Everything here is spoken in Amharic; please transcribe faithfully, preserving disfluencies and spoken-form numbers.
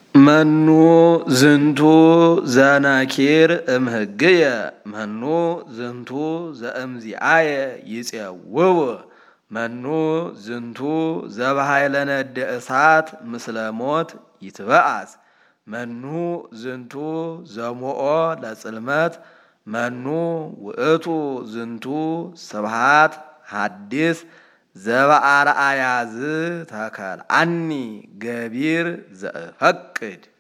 መኑ ዝንቱ ዘናኪር እምህግየ መኑ ዝንቱ ዘእምዚአየ ይጼውው መኑ ዝንቱ ዘበሃይለ ነደ እሳት ምስለ ሞት ይትበአስ መኑ ዝንቱ ዘሞኦ ለጽልመት መኑ ውእቱ ዝንቱ ስብሃት ሐዲስ ዘበአርአያዝ ተከልአኒ ገቢር ዘእፈቅድ